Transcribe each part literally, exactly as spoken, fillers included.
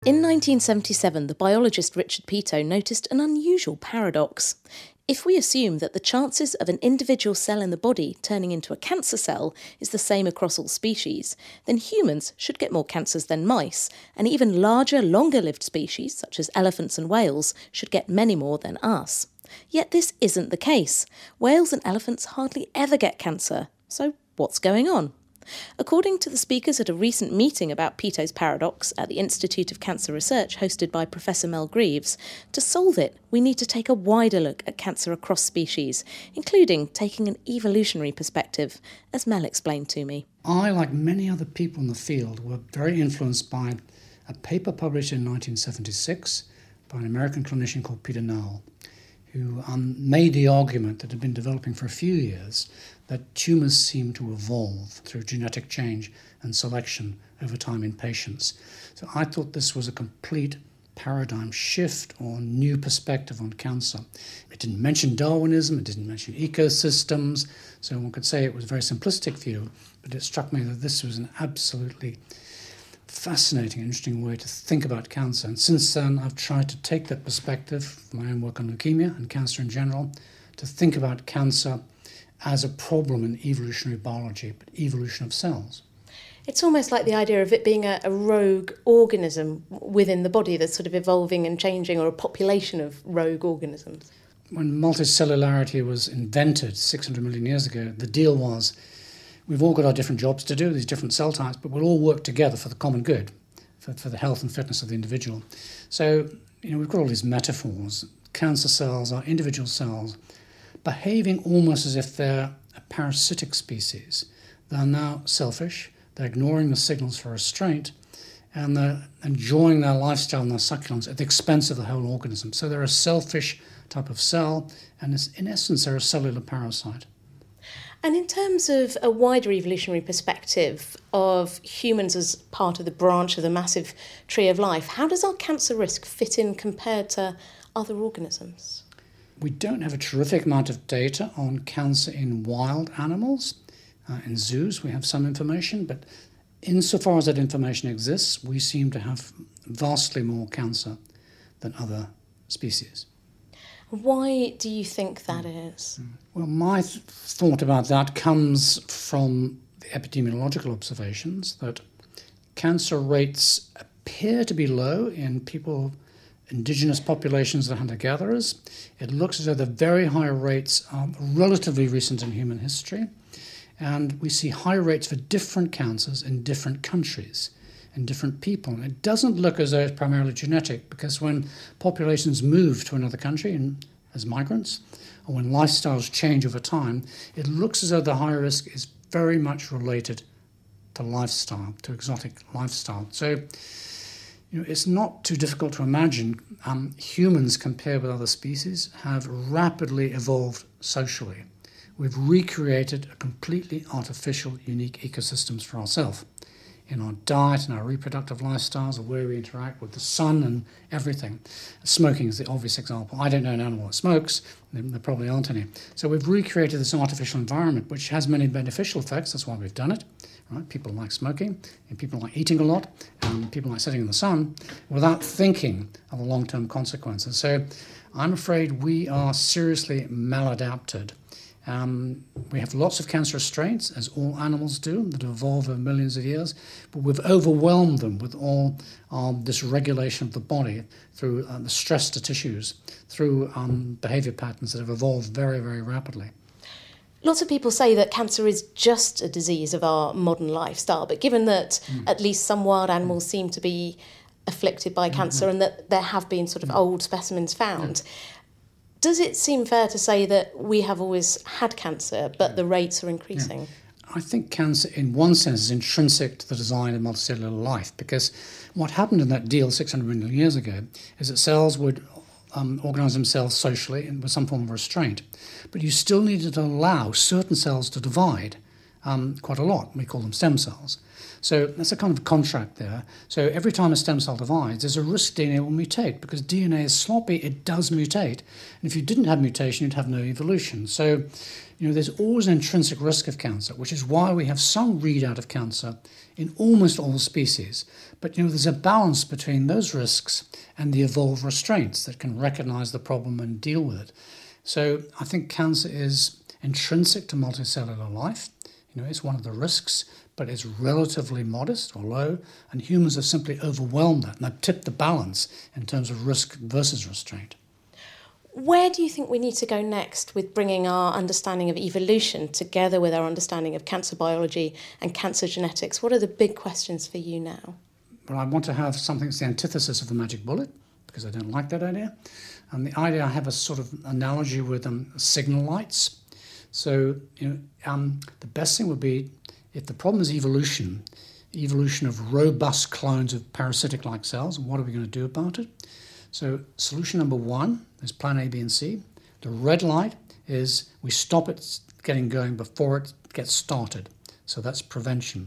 In nineteen seventy-seven, the biologist Richard Peto noticed an unusual paradox. If we assume that the chances of an individual cell in the body turning into a cancer cell is the same across all species, then humans should get more cancers than mice, and even larger, longer-lived species, such as elephants and whales, should get many more than us. Yet this isn't the case. Whales and elephants hardly ever get cancer. So what's going on? According to the speakers at a recent meeting about Peto's paradox at the Institute of Cancer Research hosted by Professor Mel Greaves, to solve it, we need to take a wider look at cancer across species, including taking an evolutionary perspective, as Mel explained to me. I, like many other people in the field, were very influenced by a paper published in nineteen seventy-six by an American clinician called Peter Nowell, who um, made the argument that had been developing for a few years that tumours seem to evolve through genetic change and selection over time in patients. So I thought this was a complete paradigm shift or new perspective on cancer. It didn't mention Darwinism, it didn't mention ecosystems, so one could say it was a very simplistic view, but it struck me that this was an absolutely fascinating, interesting way to think about cancer. And since then, I've tried to take that perspective from my own work on leukemia and cancer in general, to think about cancer as a problem in evolutionary biology, but evolution of cells. It's almost like the idea of it being a, a rogue organism within the body that's sort of evolving and changing, or a population of rogue organisms. When multicellularity was invented six hundred million years ago, the deal was we've all got our different jobs to do, these different cell types, but we'll all work together for the common good, for, for the health and fitness of the individual. So, you know, we've got all these metaphors. Cancer cells are individual cells behaving almost as if they're a parasitic species. They're now selfish, they're ignoring the signals for restraint, and they're enjoying their lifestyle and their succulence at the expense of the whole organism. So they're a selfish type of cell, and in essence, they're a cellular parasite. And in terms of a wider evolutionary perspective of humans as part of the branch of the massive tree of life, how does our cancer risk fit in compared to other organisms? We don't have a terrific amount of data on cancer in wild animals. Uh, in zoos, we have some information, but insofar as that information exists, we seem to have vastly more cancer than other species. Why do you think that is? Well, my th- thought about that comes from the epidemiological observations that cancer rates appear to be low in people, indigenous populations that are hunter-gatherers. It looks as though the very high rates are relatively recent in human history, and we see high rates for different cancers in different countries and different people. And it doesn't look as though it's primarily genetic, because when populations move to another country and, as migrants, or when lifestyles change over time, it looks as though the high risk is very much related to lifestyle, to exotic lifestyle. So, you know, it's not too difficult to imagine um, humans, compared with other species, have rapidly evolved socially. We've recreated a completely artificial, unique ecosystems for ourselves in our diet and our reproductive lifestyles, the way we interact with the sun and everything. Smoking is the obvious example. I don't know an animal that smokes. There, there probably aren't any. So we've recreated this artificial environment, which has many beneficial effects. That's why we've done it. Right? People like smoking, and people like eating a lot, and people like sitting in the sun, without thinking of the long-term consequences. So I'm afraid we are seriously maladapted. Um, we have lots of cancerous strains, as all animals do, that evolve over millions of years, but we've overwhelmed them with all um, this regulation of the body through uh, the stress to tissues, through um, behavior patterns that have evolved very, very rapidly. Lots of people say that cancer is just a disease of our modern lifestyle, but given that mm. at least some wild animals seem to be afflicted by cancer mm-hmm. and that there have been sort of mm. old specimens found, mm. does it seem fair to say that we have always had cancer, but yeah. the rates are increasing? Yeah. I think cancer, in one sense, is intrinsic to the design of multicellular life, because what happened in that deal six hundred million years ago is that cells would um, organise themselves socially and with some form of restraint. But you still needed to allow certain cells to divide um, quite a lot. We call them stem cells. So that's a kind of contract there. So every time a stem cell divides, there's a risk D N A will mutate, because D N A is sloppy, it does mutate. And if you didn't have mutation, you'd have no evolution. So, you know, there's always an intrinsic risk of cancer, which is why we have some readout of cancer in almost all species. But, you know, there's a balance between those risks and the evolved restraints that can recognize the problem and deal with it. So I think cancer is intrinsic to multicellular life. You know, it's one of the risks, but it's relatively modest or low, and humans have simply overwhelmed that, and they've tipped the balance in terms of risk versus restraint. Where do you think we need to go next with bringing our understanding of evolution together with our understanding of cancer biology and cancer genetics? What are the big questions for you now? Well, I want to have something that's the antithesis of the magic bullet, because I don't like that idea. And the idea, I have a sort of analogy with um, signal lights. So, you know, um, the best thing would be, if the problem is evolution, evolution of robust clones of parasitic-like cells, what are we going to do about it? So solution number one is plan A, B, and C. The red light is we stop it getting going before it gets started. So that's prevention.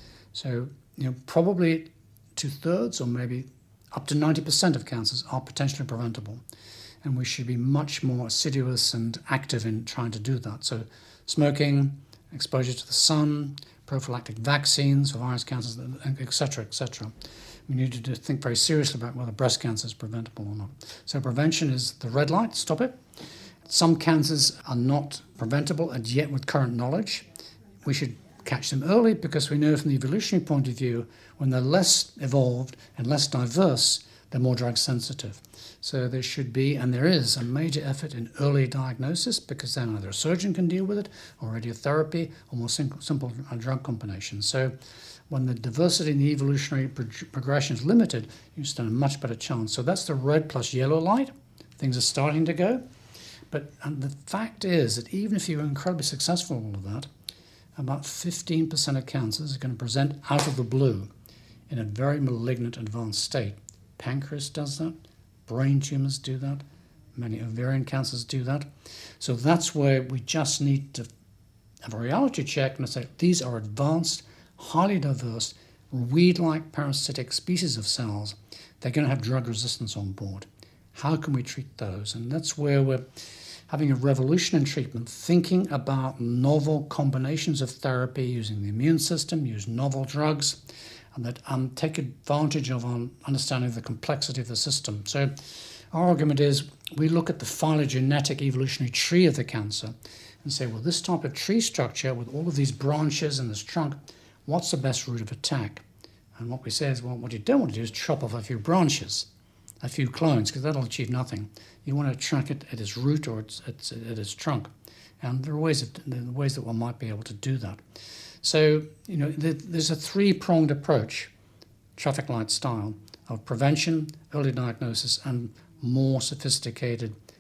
So, you know, probably two-thirds or maybe up to ninety percent of cancers are potentially preventable. And we should be much more assiduous and active in trying to do that. So smoking, exposure to the sun, prophylactic vaccines for virus cancers, et cetera, et cetera. We need to think very seriously about whether breast cancer is preventable or not. So prevention is the red light, stop it. Some cancers are not preventable, and yet with current knowledge, we should catch them early, because we know from the evolutionary point of view, when they're less evolved and less diverse, they're more drug sensitive. So there should be, and there is, a major effort in early diagnosis, because then either a surgeon can deal with it, or radiotherapy, or more simple, simple drug combinations. So when the diversity in the evolutionary pro- progression is limited, you stand a much better chance. So that's the red plus yellow light. Things are starting to go. But and the fact is that even if you're incredibly successful in all of that, about fifteen percent of cancers are going to present out of the blue in a very malignant advanced state. Pancreas does that. Brain tumors do that. Many ovarian cancers do that. So that's where we just need to have a reality check and say, these are advanced, highly diverse, weed-like parasitic species of cells. They're going to have drug resistance on board. How can we treat those? And that's where we're having a revolution in treatment, thinking about novel combinations of therapy using the immune system, use novel drugs, and that um, take advantage of our understanding of the complexity of the system. So our argument is we look at the phylogenetic evolutionary tree of the cancer and say, well, this type of tree structure with all of these branches and this trunk, what's the best route of attack? And what we say is, well, what you don't want to do is chop off a few branches, a few clones, because that'll achieve nothing. You want to track it at its root or its, its, at its trunk. And there are ways, of, there are ways that one might be able to do that. So, you know, there's a three-pronged approach, traffic light style, of prevention, early diagnosis, and more sophisticated